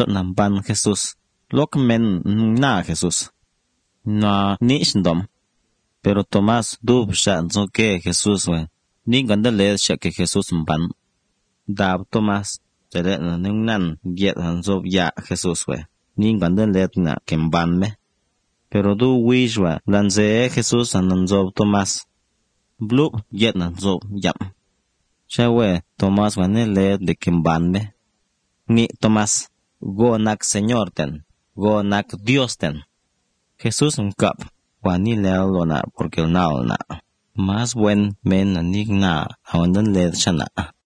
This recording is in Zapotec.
sot nam ban Jesús. Lok men na Jesús. Na nish dom. Pero Tomás dub sha nzoke Jesús we. Ni ganda le sha ke Jesús mban. Dab Tomás tere na nan yet han zob ya Jesús we. Ni ganda le na ke mban me. Pero du wijwa lanze Jesús an zob Tomás. Blub yet na zob yam. Shawe Tomás we ne le de ke mban me. Ni Tomás go nak Señor ten. Go nak Dios ten. Jesús ngap. Wani leo na porque na. Más buen men na nig na awandan le shana.